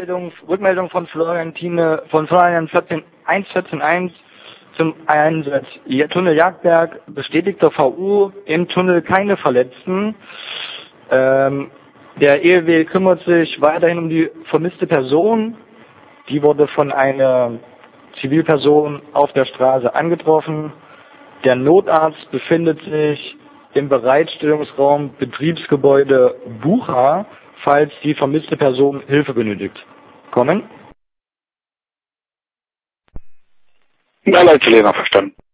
Rückmeldung von Florian 14141 zum Einsatz. Tunnel Jagdberg, bestätigter VU, im Tunnel keine Verletzten. Der ELW kümmert sich weiterhin um die vermisste Person. Die wurde von einer Zivilperson auf der Straße angetroffen. Der Notarzt befindet sich im Bereitstellungsraum Betriebsgebäude Bucha, falls die vermisste Person Hilfe benötigt. Kommen? Ja, Leute, verstanden.